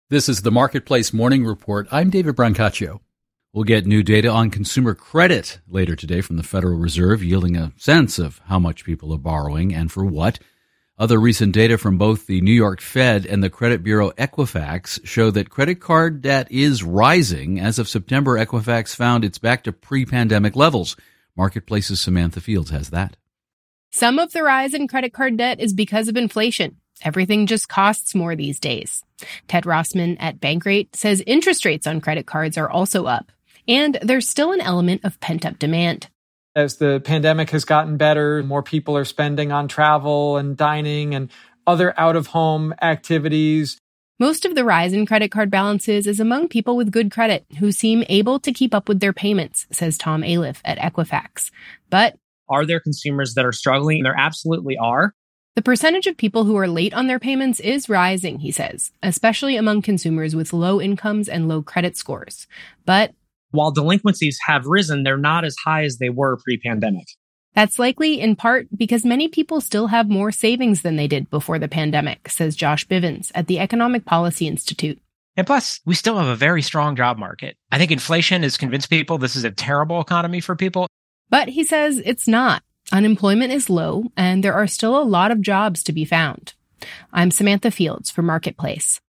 This is the Marketplace Morning Report. I'm David Brancaccio. We'll get new data on consumer credit later today from the Federal Reserve, yielding a sense of how much people are borrowing and for what. Other recent data from both the New York Fed and the credit bureau Equifax show that credit card debt is rising. As of September, Equifax found it's back to pre-pandemic levels. Marketplace's Samantha Fields has that. Some of the rise in credit card debt is because of inflation. Everything just costs more these days. Ted Rossman at Bankrate says interest rates on credit cards are also up, and there's still an element of pent-up demand. As the pandemic has gotten better, more people are spending on travel and dining and other out-of-home activities. Most of the rise in credit card balances is among people with good credit who seem able to keep up with their payments, says Tom Aliff at Equifax. But are there consumers that are struggling? There absolutely are. The percentage of people who are late on their payments is rising, he says, especially among consumers with low incomes and low credit scores. But while delinquencies have risen, they're not as high as they were pre-pandemic. That's likely in part because many people still have more savings than they did before the pandemic, says Josh Bivens at the Economic Policy Institute. And plus, we still have a very strong job market. I think inflation has convinced people this is a terrible economy for people. But he says it's not. Unemployment is low, and there are still a lot of jobs to be found. I'm Samantha Fields for Marketplace.